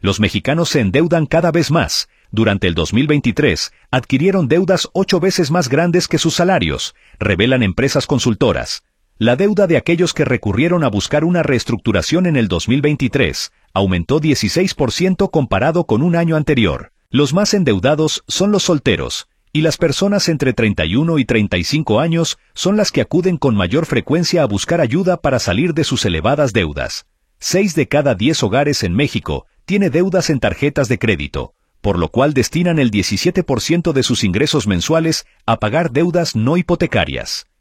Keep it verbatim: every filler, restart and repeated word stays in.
Los mexicanos se endeudan cada vez más. Durante el dos mil veintitrés, adquirieron deudas ocho veces más grandes que sus salarios, revelan empresas consultoras. La deuda de aquellos que recurrieron a buscar una reestructuración en el dos mil veintitrés aumentó dieciséis por ciento comparado con un año anterior. Los más endeudados son los solteros, y las personas entre treinta y uno y treinta y cinco años son las que acuden con mayor frecuencia a buscar ayuda para salir de sus elevadas deudas. Seis de cada diez hogares en México tiene deudas en tarjetas de crédito, por lo cual destinan el diecisiete por ciento de sus ingresos mensuales a pagar deudas no hipotecarias.